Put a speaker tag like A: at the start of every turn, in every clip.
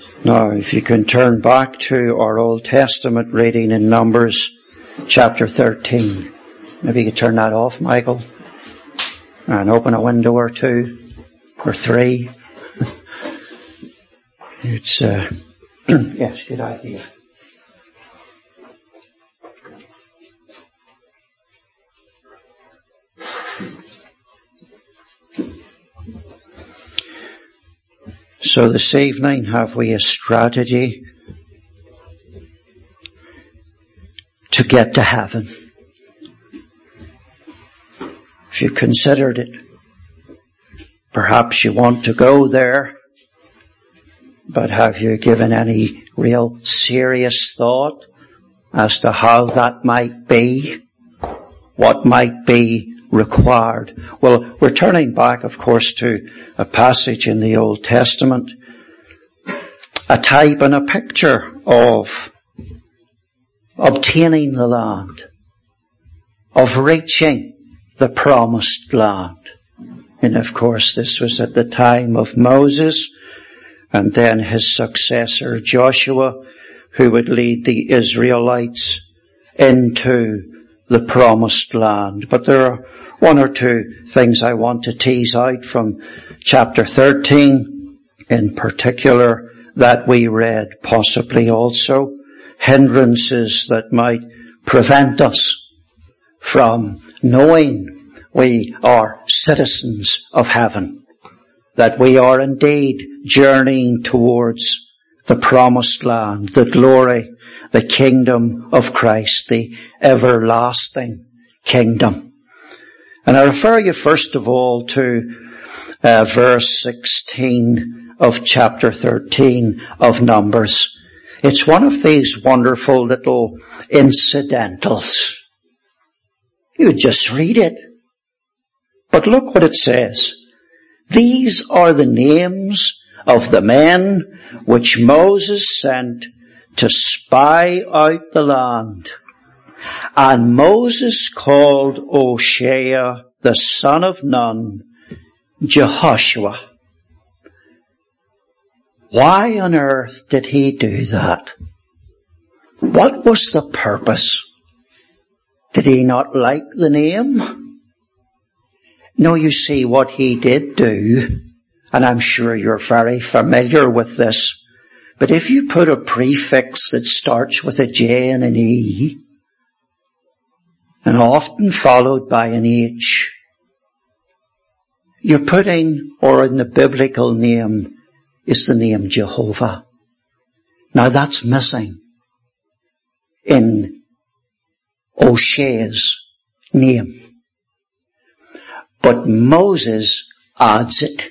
A: Now, if you can turn back to our Old Testament reading in Numbers chapter 13. Maybe you could turn that off, Michael, and open a window or two or three. It's, yes, good idea. So this evening, have we a strategy to get to heaven? If you considered it, perhaps you want to go there, but have you given any real serious thought as to how that might be? What might be required? Well, we're turning back, of course, to a passage in the Old Testament, a type and a picture of obtaining the land, of reaching the promised land. And of course, this was at the time of Moses, and then his successor Joshua, who would lead the Israelites into the promised land. But there are one or two things I want to tease out from chapter 13 in particular that we read, possibly also hindrances that might prevent us from knowing we are citizens of heaven, that we are indeed journeying towards the promised land, the glory, the kingdom of Christ, the everlasting kingdom. And I refer you first of all to verse 16 of chapter 13 of Numbers. It's one of these wonderful little incidentals. You just read it. But look what it says. These are the names of the men which Moses sent to spy out the land. And Moses called Hoshea, the son of Nun, Jehoshua. Why on earth did he do that? What was the purpose? Did he not like the name? No, you see what he did do, and I'm sure you're very familiar with this, but if you put a prefix that starts with a J and an E, and often followed by an H, you're putting, or in the biblical name, is the name Jehovah. Now that's missing in Hoshea's name. But Moses adds it.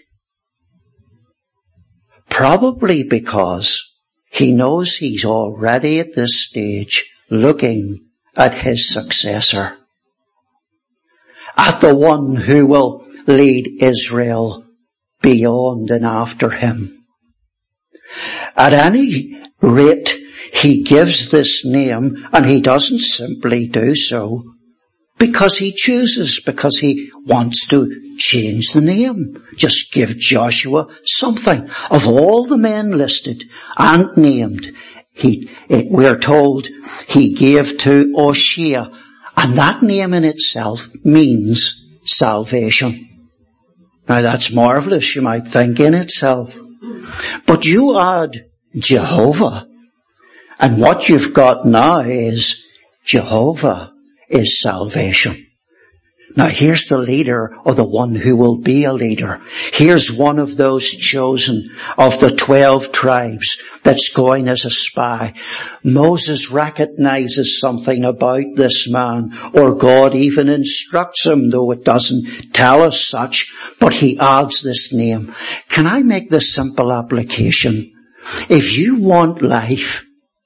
A: Probably because he knows he's already at this stage looking at his successor, at the one who will lead Israel beyond and after him. At any rate, he gives this name, and he doesn't simply do so because he chooses, because he wants to change the name. Just give Joshua something. Of all the men listed and named, we're told he gave to Hoshea, and that name in itself means salvation. Now that's marvelous, you might think, in itself. But you add Jehovah, and what you've got now is Jehovah is salvation. Now here's the leader, or the one who will be a leader. Here's one of those chosen of the 12 tribes that's going as a spy. Moses recognizes something about this man, or God even instructs him, though it doesn't tell us such, but he adds this name. Can I make this simple application? If you want life,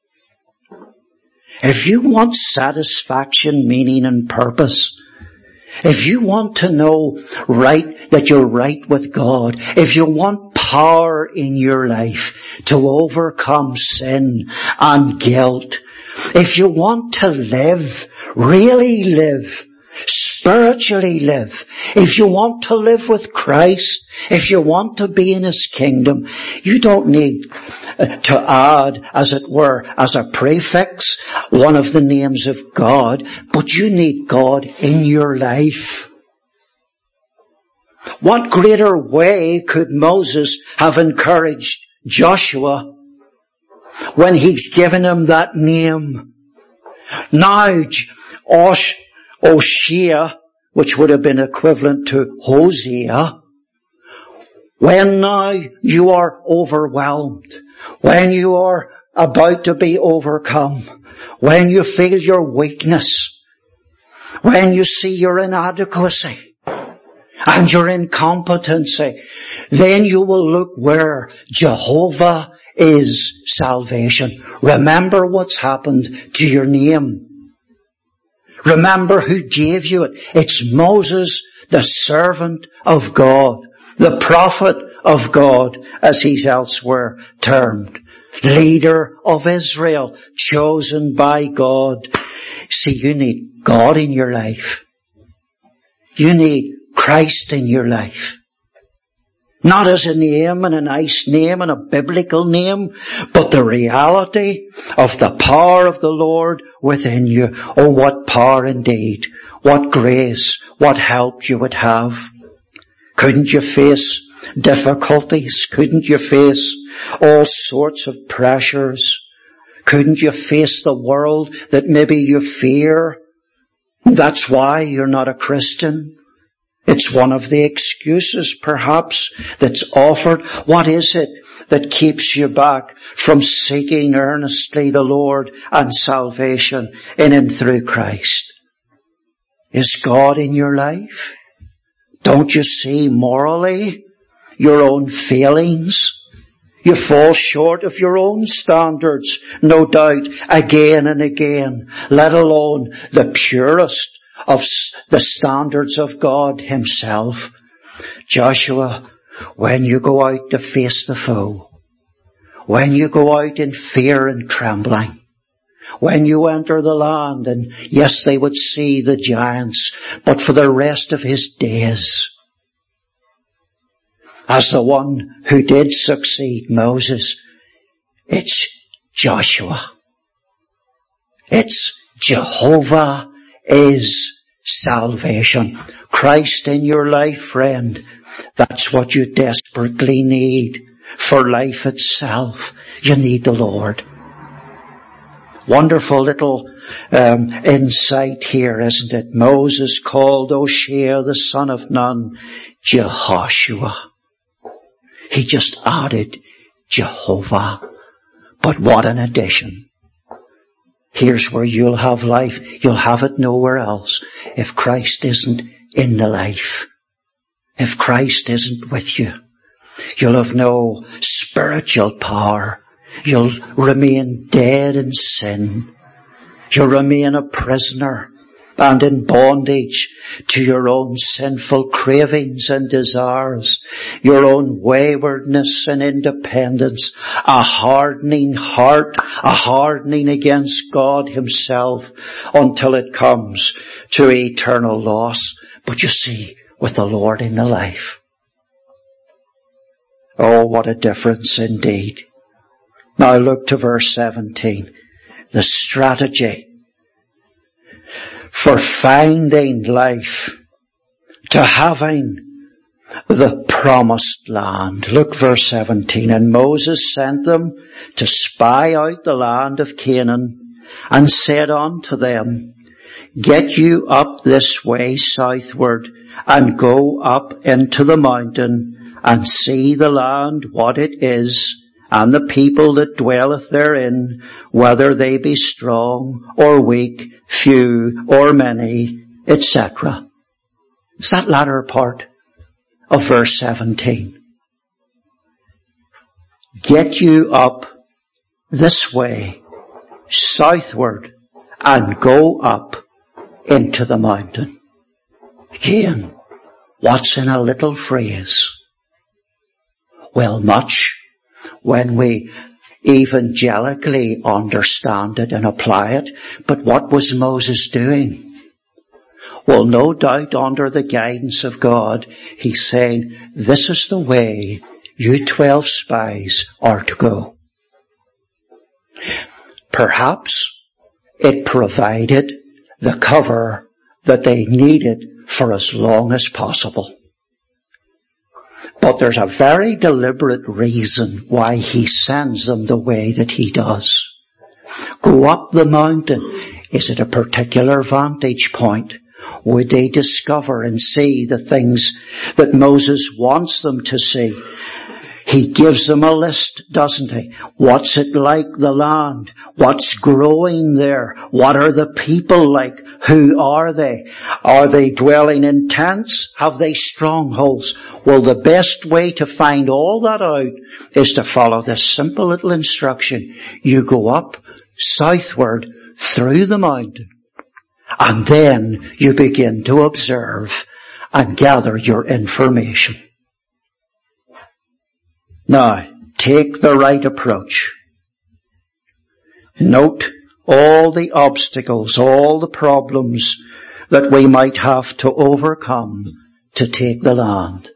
A: if you want satisfaction, meaning and purpose, if you want to know that you're right with God, if you want power in your life to overcome sin and guilt, if you want to live, really live Spiritually live. If you want to live with Christ, if you want to be in His kingdom, you don't need to add, as it were, as a prefix, one of the names of God, but you need God in your life. What greater way could Moses have encouraged Joshua when he's given him that name? Now, Oshea, which would have been equivalent to Hosea, when now you are overwhelmed, when you are about to be overcome, when you feel your weakness, when you see your inadequacy and your incompetency, then you will look where Jehovah is salvation. Remember what's happened to your name. Remember who gave you it. It's Moses, the servant of God, the prophet of God, as he's elsewhere termed. Leader of Israel, chosen by God. See, you need God in your life. You need Christ in your life. Not as a name and a nice name and a biblical name, but the reality of the power of the Lord within you. Oh, what power indeed. What grace, what help you would have. Couldn't you face difficulties? Couldn't you face all sorts of pressures? Couldn't you face the world that maybe you fear? That's why you're not a Christian. It's one of the excuses, perhaps, that's offered. What is it that keeps you back from seeking earnestly the Lord and salvation in and through Christ? Is God in your life? Don't you see morally your own failings? You fall short of your own standards, no doubt, again and again, let alone the purest of the standards of God Himself. Joshua, when you go out to face the foe, when you go out in fear and trembling, when you enter the land, and yes, they would see the giants, but for the rest of his days, as the one who did succeed Moses, it's Joshua. It's Jehovah is salvation. Christ in your life, friend. That's what you desperately need for life itself. You need the Lord. Wonderful little insight here, isn't it? Moses called Oshea, the son of Nun, Jehoshua. He just added Jehovah. But what an addition. Here's where you'll have life. You'll have it nowhere else if Christ isn't in the life. If Christ isn't with you. You'll have no spiritual power. You'll remain dead in sin. You'll remain a prisoner and in bondage to your own sinful cravings and desires, your own waywardness and independence, a hardening heart, a hardening against God Himself until it comes to eternal loss. But you see, with the Lord in the life, oh, what a difference indeed. Now look to verse 17. The strategy for finding life, to having the promised land. Look, verse 17. And Moses sent them to spy out the land of Canaan, and said unto them, Get you up this way southward, and go up into the mountain, and see the land what it is, and the people that dwelleth therein, whether they be strong or weak, few or many, etc. It's that latter part of verse 17. Get you up this way, southward, and go up into the mountain. Again, what's in a little phrase? Well, much when we evangelically understand it and apply it. But what was Moses doing? Well, no doubt under the guidance of God, he's saying, this is the way you 12 spies are to go. Perhaps it provided the cover that they needed for as long as possible. But there's a very deliberate reason why he sends them the way that he does. Go up the mountain. Is it a particular vantage point? Would they discover and see the things that Moses wants them to see? He gives them a list, doesn't he? What's it like, the land? What's growing there? What are the people like? Who are they? Are they dwelling in tents? Have they strongholds? Well, the best way to find all that out is to follow this simple little instruction. You go up southward through the mountain, and then you begin to observe and gather your information. Now, take the right approach. Note all the obstacles, all the problems that we might have to overcome to take the land.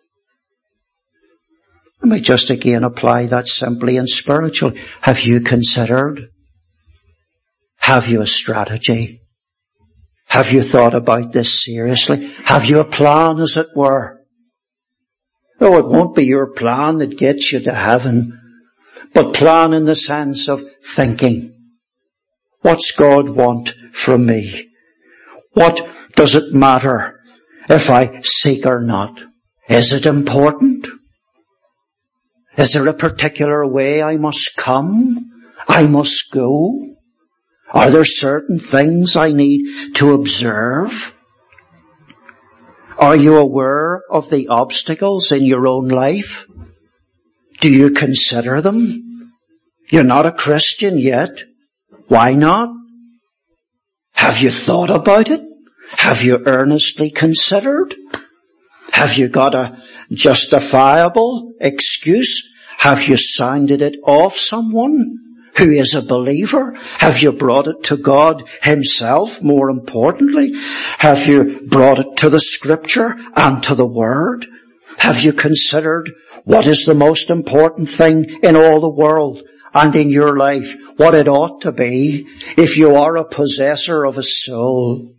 A: Let me just again apply that simply and spiritually. Have you considered? Have you a strategy? Have you thought about this seriously? Have you a plan, as it were? Oh, it won't be your plan that gets you to heaven, but plan in the sense of thinking. What's God want from me? What does it matter if I seek or not? Is it important? Is there a particular way I must come? I must go? Are there certain things I need to observe? Are you aware of the obstacles in your own life? Do you consider them? You're not a Christian yet. Why not? Have you thought about it? Have you earnestly considered? Have you got a justifiable excuse? Have you sounded it off someone who is a believer? Have you brought it to God himself, more importantly? Have you brought it to the Scripture and to the Word? Have you considered what is the most important thing in all the world and in your life? What it ought to be if you are a possessor of a soul?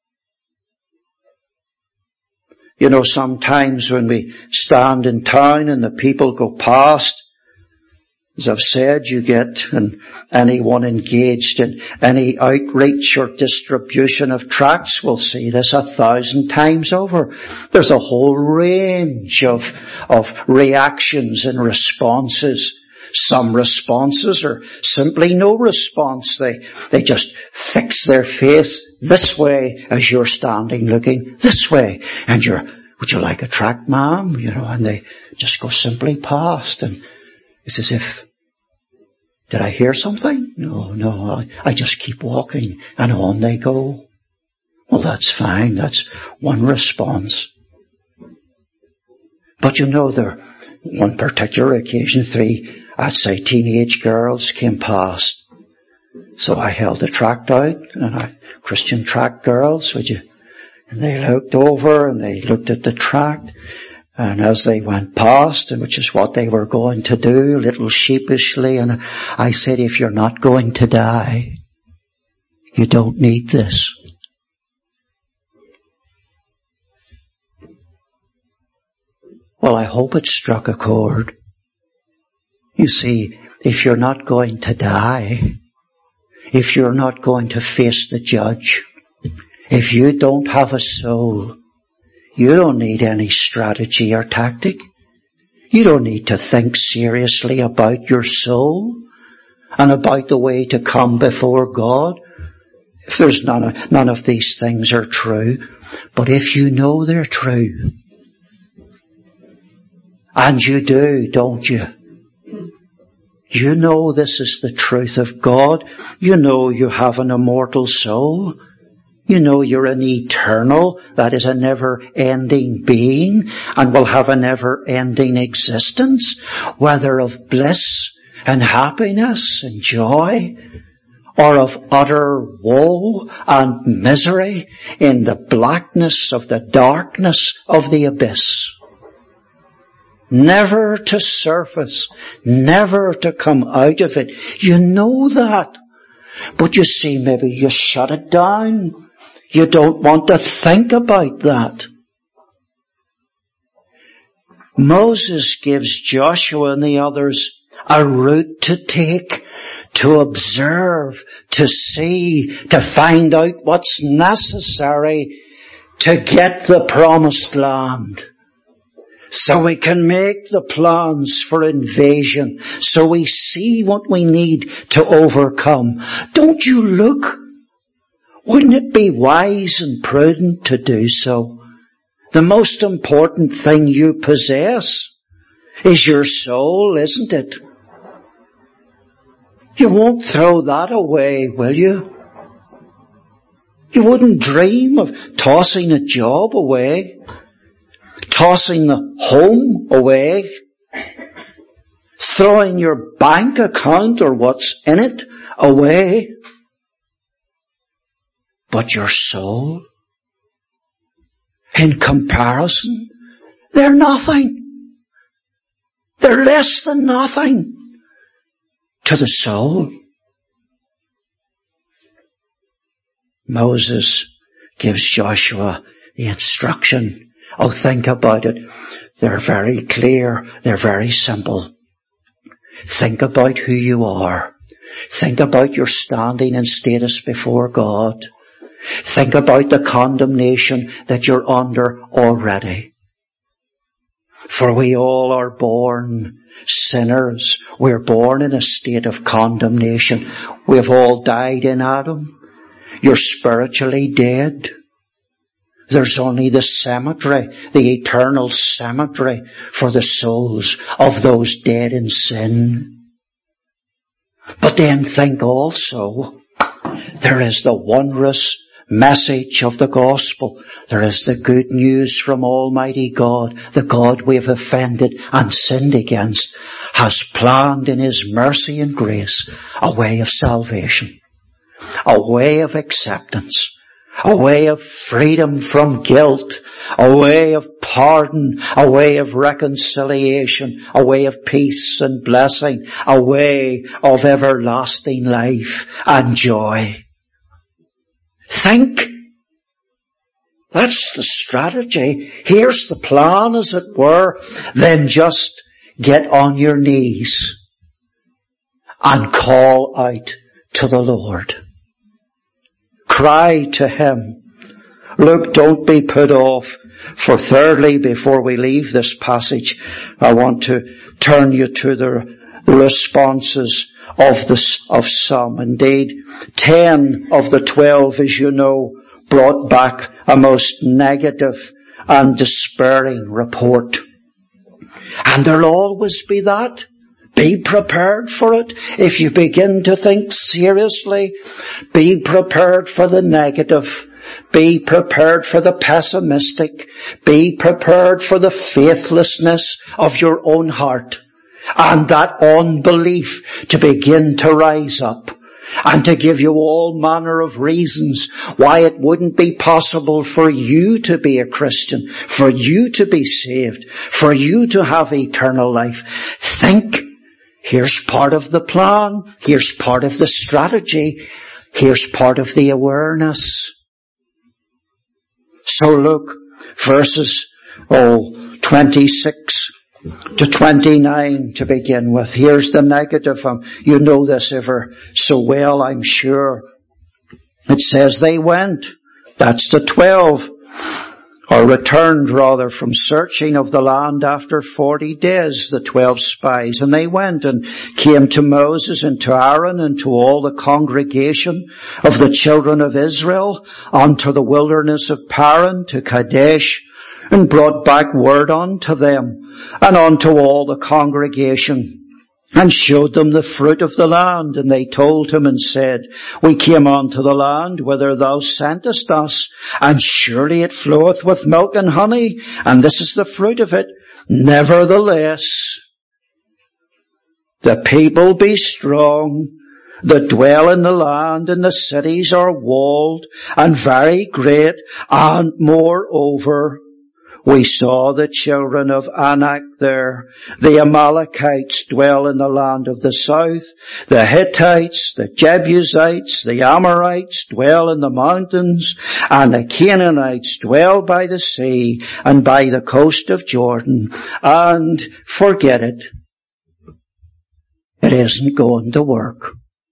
A: You know, sometimes when we stand in town and the people go past, as I've said, you get, and anyone engaged in any outreach or distribution of tracts will see this 1,000 times over. There's a whole range of reactions and responses. Some responses are simply no response. They just fix their face this way as you're standing looking this way. And would you like a tract, ma'am? You know, and they just go simply past, and it's as if, did I hear something? No, I just keep walking, and on they go. Well, that's fine. That's one response. But you know, there, one particular occasion, 3, I'd say teenage girls came past. So I held the tract out, and Christian tract girls, would you? And they looked over and they looked at the tract. And as they went past, and which is what they were going to do, a little sheepishly, and I said, if you're not going to die, you don't need this. Well, I hope it struck a chord. You see, if you're not going to die, if you're not going to face the judge, if you don't have a soul, you don't need any strategy or tactic. You don't need to think seriously about your soul and about the way to come before God. If there's none of these things are true, but if you know they're true, and you do, don't you? You know this is the truth of God. You know you have an immortal soul. You know you're an eternal, that is a never-ending being, and will have a never-ending existence, whether of bliss and happiness and joy, or of utter woe and misery in the blackness of the darkness of the abyss. Never to surface, never to come out of it. You know that. But you see, maybe you shut it down. You don't want to think about that. Moses gives Joshua and the others a route to take, to observe, to see, to find out what's necessary to get the promised land. So we can make the plans for invasion, so we see what we need to overcome. Don't you look? Wouldn't it be wise and prudent to do so? The most important thing you possess is your soul, isn't it? You won't throw that away, will you? You wouldn't dream of tossing a job away, tossing the home away, throwing your bank account or what's in it away. But your soul, in comparison, they're nothing. They're less than nothing to the soul. Moses gives Joshua the instruction. Oh, think about it. They're very clear. They're very simple. Think about who you are. Think about your standing and status before God. Think about the condemnation that you're under already. For we all are born sinners. We're born in a state of condemnation. We've all died in Adam. You're spiritually dead. There's only the cemetery, the eternal cemetery for the souls of those dead in sin. But then think also, there is the wondrous message of the gospel. There is the good news from Almighty God. The God we have offended and sinned against has planned in His mercy and grace a way of salvation, a way of acceptance, a way of freedom from guilt, a way of pardon, a way of reconciliation, a way of peace and blessing, a way of everlasting life and joy. Think. That's the strategy. Here's the plan, as it were. Then just get on your knees and call out to the Lord. Cry to Him. Look, don't be put off. For thirdly, before we leave this passage, I want to turn you to the responses of some. Indeed, 10 of the 12, as you know, brought back a most negative and despairing report. And there'll always be that. Be prepared for it. If you begin to think seriously, be prepared for the negative. Be prepared for the pessimistic. Be prepared for the faithlessness of your own heart. And that unbelief to begin to rise up and to give you all manner of reasons why it wouldn't be possible for you to be a Christian, for you to be saved, for you to have eternal life. Think, here's part of the plan, here's part of the strategy, here's part of the awareness. So look, verses 26 to 29 to begin with. Here's the negative. You know this ever so well, I'm sure. It says they went. That's the 12. Or returned rather from searching of the land after 40 days, the 12 spies. And they went and came to Moses and to Aaron and to all the congregation of the children of Israel unto the wilderness of Paran to Kadesh, and brought back word unto them and unto all the congregation, and showed them the fruit of the land. And they told him and said, we came unto the land whither thou sentest us, and surely it floweth with milk and honey, and this is the fruit of it. Nevertheless, the people be strong, that dwell in the land, and the cities are walled and very great, and moreover, we saw the children of Anak there. The Amalekites dwell in the land of the south. The Hittites, the Jebusites, the Amorites dwell in the mountains. And the Canaanites dwell by the sea and by the coast of Jordan. And forget it. It isn't going to work.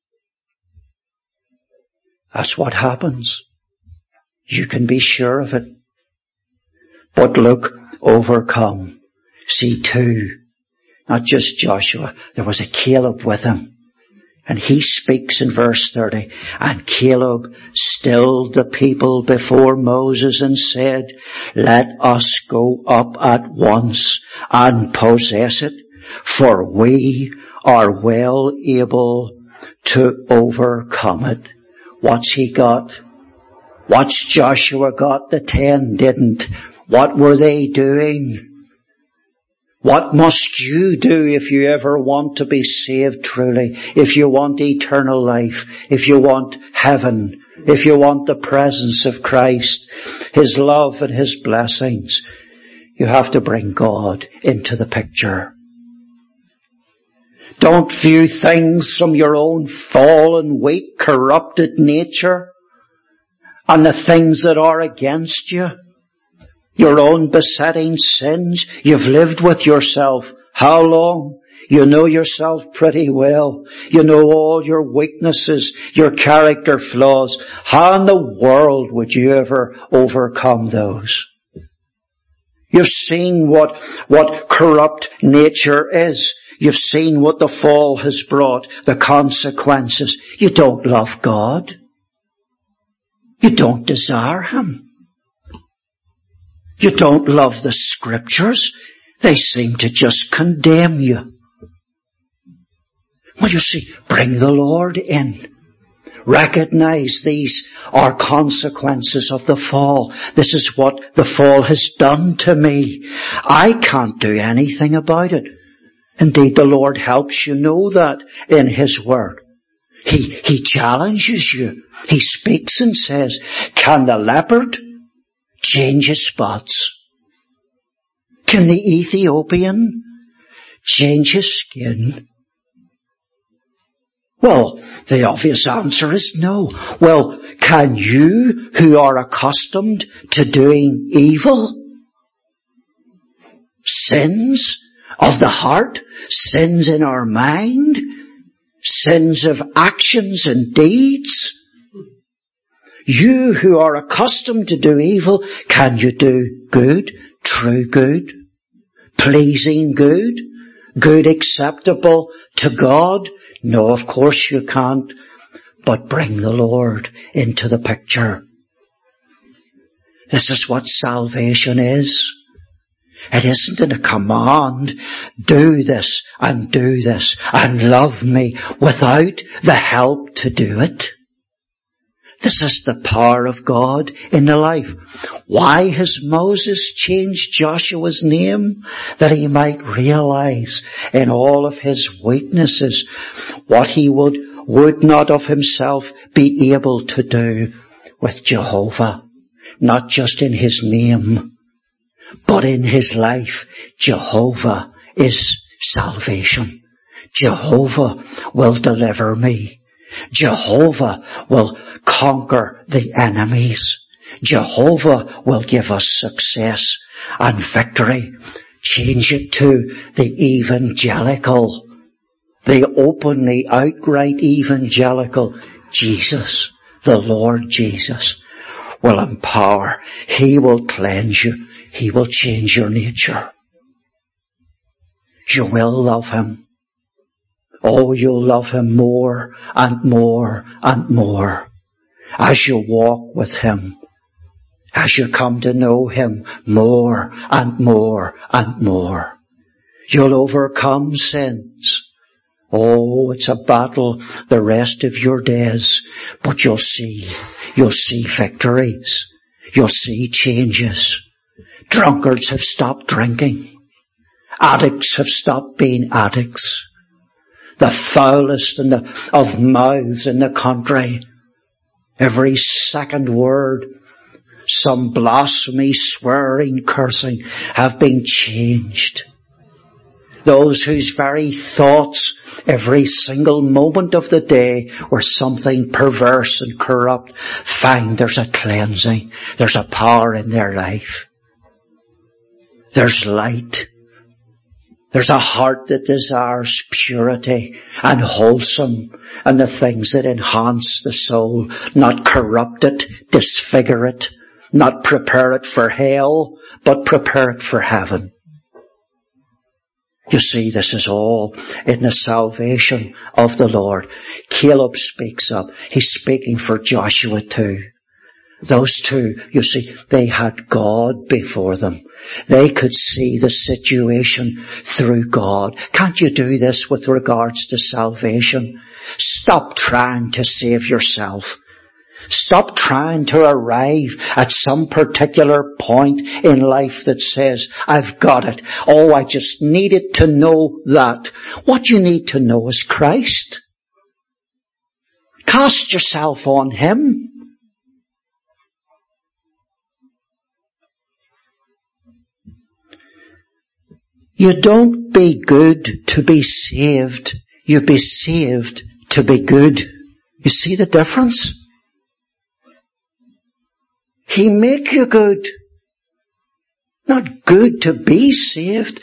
A: That's what happens. You can be sure of it. But look, overcome. See two, not just Joshua. There was a Caleb with him. And he speaks in verse 30. And Caleb stilled the people before Moses and said, let us go up at once and possess it, for we are well able to overcome it. What's he got? What's Joshua got? The 10 didn't. What were they doing? What must you do if you ever want to be saved truly? If you want eternal life? If you want heaven? If you want the presence of Christ, His love and His blessings? You have to bring God into the picture. Don't view things from your own fallen, weak, corrupted nature and the things that are against you. Your own besetting sins. You've lived with yourself. How long? You know yourself pretty well. You know all your weaknesses, your character flaws. How in the world would you ever overcome those? You've seen what corrupt nature is. You've seen what the fall has brought, the consequences. You don't love God. You don't desire Him. You don't love the Scriptures. They seem to just condemn you. Well, you see, bring the Lord in. Recognize these are consequences of the fall. This is what the fall has done to me. I can't do anything about it. Indeed, the Lord helps you know that in His Word. He challenges you. He speaks and says, can the leopard change his spots? Can the Ethiopian change his skin? Well, the obvious answer is no. Well, can you, who are accustomed to doing evil, sins of the heart, sins in our mind, sins of actions and deeds, you who are accustomed to do evil, can you do good, true good, pleasing good, good acceptable to God? No, of course you can't. But bring the Lord into the picture. This is what salvation is. It isn't a command, do this and love me, without the help to do it. This is the power of God in the life. Why has Moses changed Joshua's name? That he might realize in all of his weaknesses what he would not of himself be able to do with Jehovah. Not just in his name, but in his life. Jehovah is salvation. Jehovah will deliver me. Jehovah will conquer the enemies. Jehovah will give us success and victory. Change it to the evangelical, the openly, outright evangelical. Jesus, the Lord Jesus, will empower. He will cleanse you. He will change your nature. You will love Him. Oh, you'll love Him more and more and more as you walk with Him, as you come to know Him more and more and more. You'll overcome sins. Oh, it's a battle the rest of your days, but you'll see victories. You'll see changes. Drunkards have stopped drinking. Addicts have stopped being addicts. the foulest of mouths in the country. Every second word, some blasphemy, swearing, cursing, have been changed. Those whose very thoughts, every single moment of the day, were something perverse and corrupt, find there's a cleansing, there's a power in their life. There's light. There's a heart that desires purity and wholesome and the things that enhance the soul, not corrupt it, disfigure it, not prepare it for hell, but prepare it for heaven. You see, this is all in the salvation of the Lord. Caleb speaks up. He's speaking for Joshua too. Those two, you see, they had God before them. They could see the situation through God. Can't you do this with regards to salvation? Stop trying to save yourself. Stop trying to arrive at some particular point in life that says, I've got it. Oh, I just needed to know that. What you need to know is Christ. Cast yourself on Him. You don't be good to be saved. You be saved to be good. You see the difference? He make you good. Not good to be saved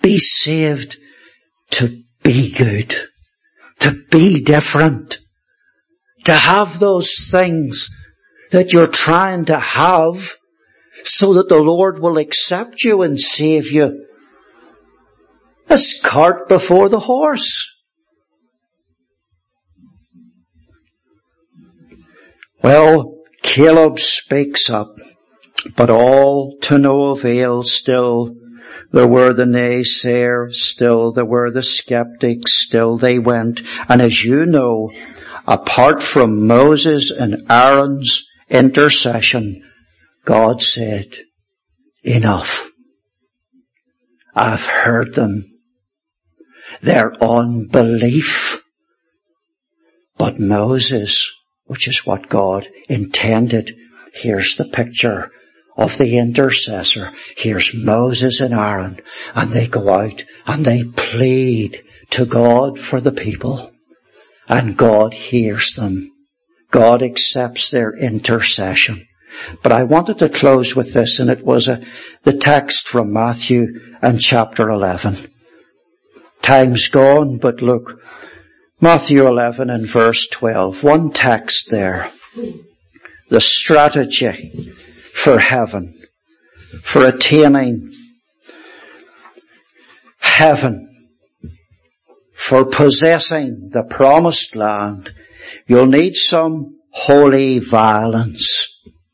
A: to be good. To be different. To have those things that you're trying to have so that the Lord will accept you and save you. This cart before the horse. Well, Caleb speaks up, but all to no avail. Still there were the naysayers, still there were the skeptics, still they went. And as you know, apart from Moses and Aaron's intercession, God said, enough. I've heard them. Their unbelief. But Moses, which is what God intended, here's the picture of the intercessor. Here's Moses and Aaron, and they go out and they plead to God for the people. And God hears them. God accepts their intercession. But I wanted to close with this, and it was the text from Matthew and chapter 11. Time's gone, but look, Matthew 11 and verse 12. One text there. The strategy for heaven, for attaining heaven, for possessing the promised land. You'll need some holy violence.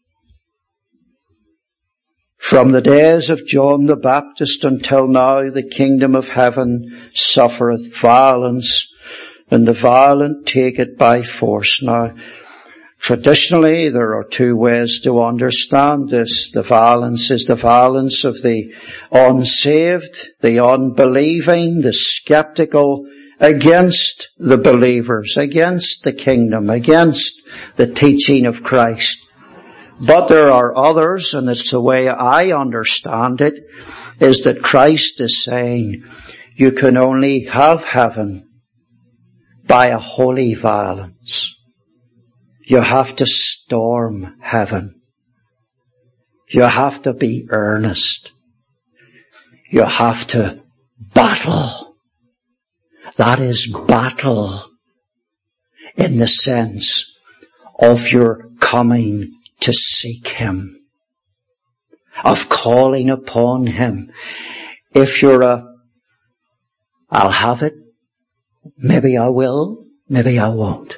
A: From the days of John the Baptist until now, the kingdom of heaven suffereth violence, and the violent take it by force. Now, traditionally, there are two ways to understand this. The violence is the violence of the unsaved, the unbelieving, the skeptical, against the believers, against the kingdom, against the teaching of Christ. But there are others, and it's the way I understand it, is that Christ is saying, you can only have heaven by a holy violence. You have to storm heaven. You have to be earnest. You have to battle. That is battle in the sense of your coming to seek Him, of calling upon Him. If you're I'll have it, maybe I will, maybe I won't.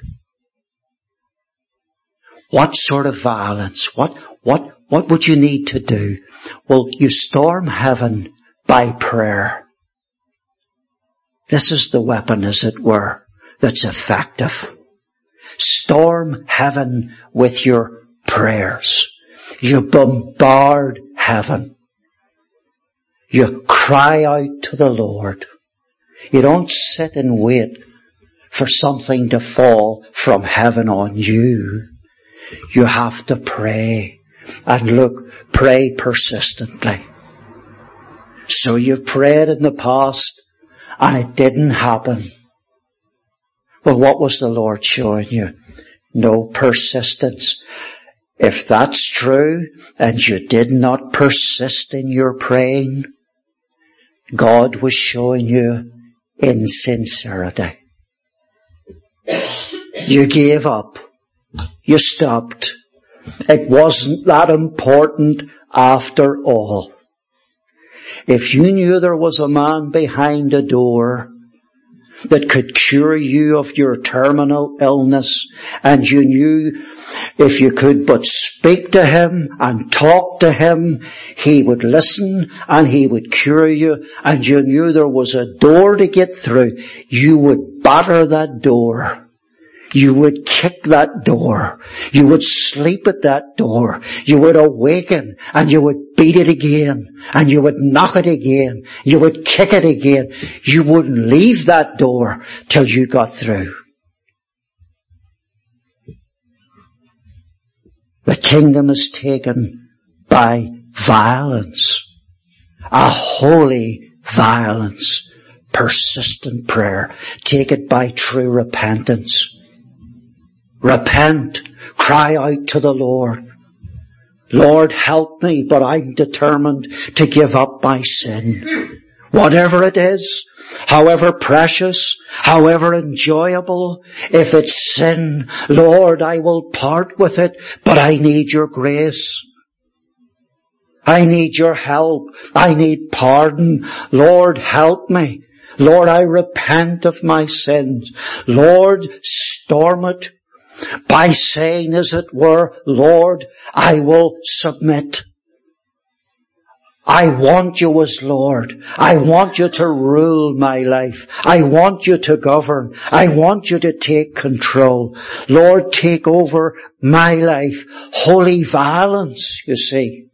A: What sort of violence? What would you need to do? Well, you storm heaven by prayer. This is the weapon, as it were, that's effective. Storm heaven with your prayers. You bombard heaven. You cry out to the Lord. You don't sit and wait for something to fall from heaven on you. You have to pray. And look, pray persistently. So you've prayed in the past and it didn't happen. Well, what was the Lord showing you? No persistence. If that's true and you did not persist in your praying, God was showing you insincerity. You gave up. You stopped. It wasn't that important after all. If you knew there was a man behind a door that could cure you of your terminal illness, and you knew if you could but speak to him and talk to him, he would listen and he would cure you, and you knew there was a door to get through, you would batter that door. You would kick that door. You would sleep at that door. You would awaken and you would beat it again. And you would knock it again. You would kick it again. You wouldn't leave that door till you got through. The kingdom is taken by violence. A holy violence. Persistent prayer. Take it by true repentance. Repent. Cry out to the Lord. Lord, help me, but I'm determined to give up my sin. Whatever it is, however precious, however enjoyable, if it's sin, Lord, I will part with it, but I need your grace. I need your help. I need pardon. Lord, help me. Lord, I repent of my sins. Lord, storm it by saying, as it were, Lord, I will submit. I want you as Lord. I want you to rule my life. I want you to govern. I want you to take control. Lord, take over my life. Holy violence, you see.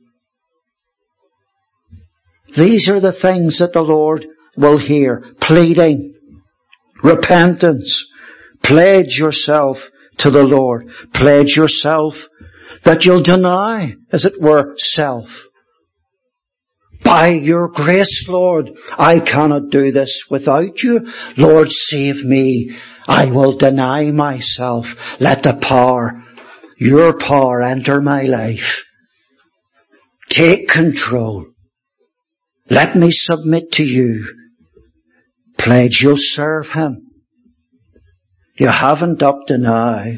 A: These are the things that the Lord will hear. Pleading, repentance, pledge yourself to the Lord. Pledge yourself that you'll deny, as it were, self. By your grace, Lord, I cannot do this without you. Lord, save me. I will deny myself. Let the power, your power, enter my life. Take control. Let me submit to you. Pledge you'll serve him. You haven't up to now.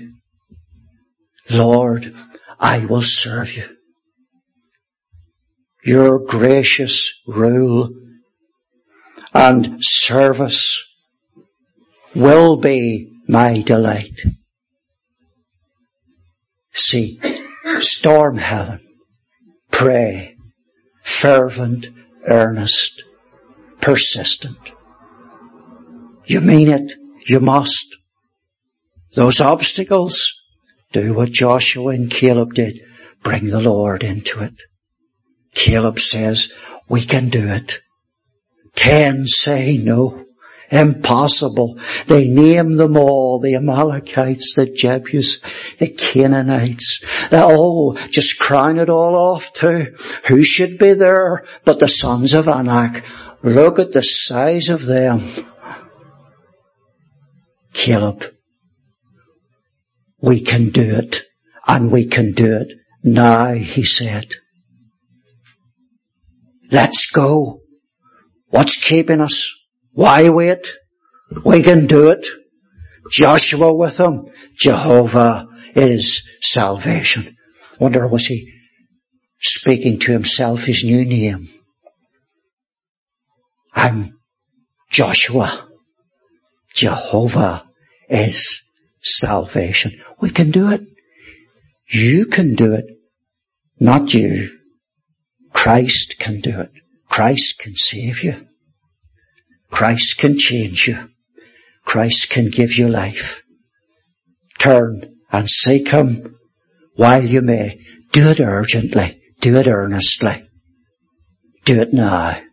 A: Lord, I will serve you. Your gracious rule and service will be my delight. See, storm heaven, pray, fervent, earnest, persistent. You mean it, you must. Those obstacles, do what Joshua and Caleb did. Bring the Lord into it. Caleb says, we can do it. 10 say no. Impossible. They name them all. The Amalekites, the Jebusites, the Canaanites. Just crown it all off too. Who should be there but the sons of Anak? Look at the size of them. Caleb, we can do it, and we can do it now, he said. Let's go. What's keeping us? Why wait? We can do it. Joshua with him. Jehovah is salvation. Wonder, was he speaking to himself his new name? I'm Joshua. Jehovah is salvation. We can do it. You can do it. Not you. Christ can do it. Christ can save you. Christ can change you. Christ can give you life. Turn and seek him while you may. Do it urgently. Do it earnestly. Do it now.